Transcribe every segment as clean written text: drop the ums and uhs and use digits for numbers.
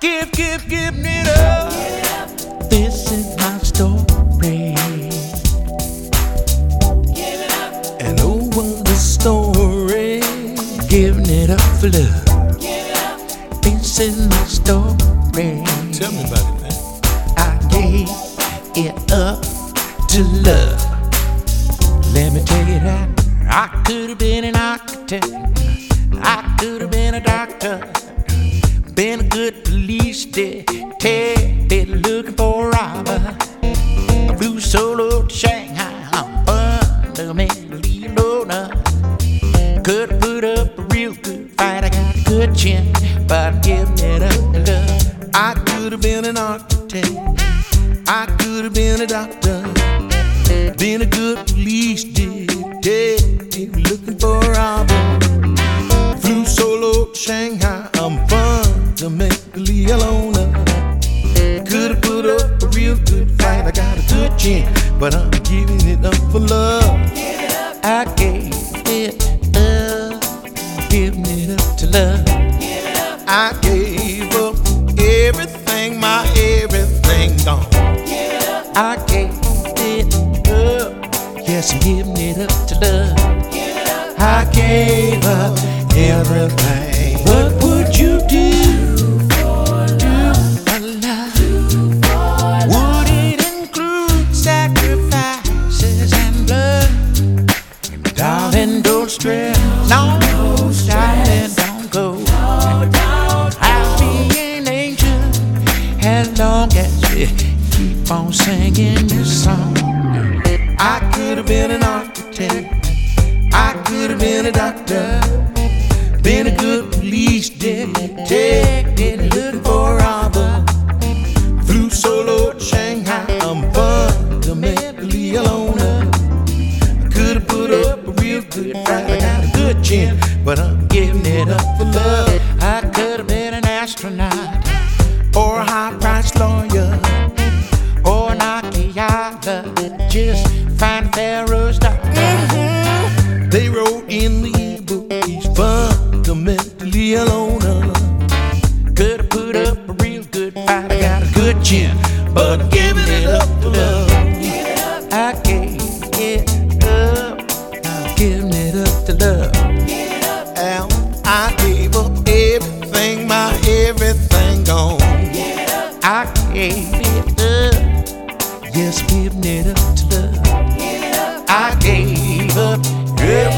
give it up. This is my story. Give it up. And over the story, giving it up for love. Give it up. This is my story. Tell me about it, man. I gave it up to love. Let me tell you that I could have been an architect, I could have been a doctor, been a good police detective looking for a robber. I flew solo to Shanghai, I'm fundamentally loner. Could have put up a real good fight, I got a good chin, but I'm giving it up to love. I could have been an architect, I could have been a doctor, been a good police detective looking for a robber. Flew solo to Shanghai, I'm fundamentally a loner. Could have put up a real good fight, I got a good chin, but I'm giving it up for love. I gave it up, giving it up to love. I gave up everything, my everything gone. I gave it up, yes, I'm giving it up to love. I gave up everything. What would you do for love? Would it include sacrifices and blood? Darling, don't stress, no, darling, don't go. I'll be an angel as long as we keep on singing this song. I could have been an architect, I could have been a doctor, been a good police detective looking for a robber. Flew solo to Shanghai, I'm fundamentally a loner. I could have put up a real good fight, I got a good chin, but I'm giving it up for love. I could have been an astronaut, Or a high-priced lawyer, or an archaeologist, find Pharaoh's daughter. they wrote in the book he's fundamentally a loner. Could have put up a real good fight, I got a good chin, but I'm giving it up for love. I gave it up, I'm giving it up to love. And I gave up everything, my everything gone. I gave it up, yes, giving it up to love. I gave up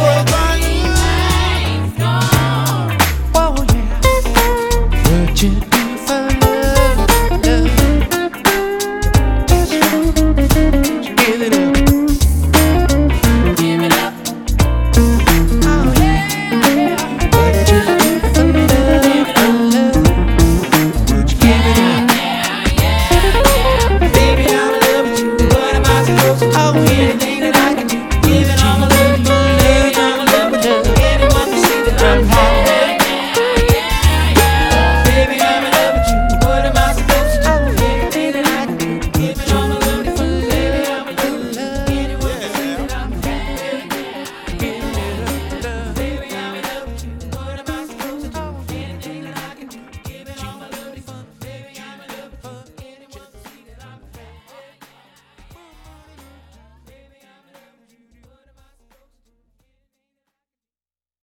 Everything. oh yeah, virgin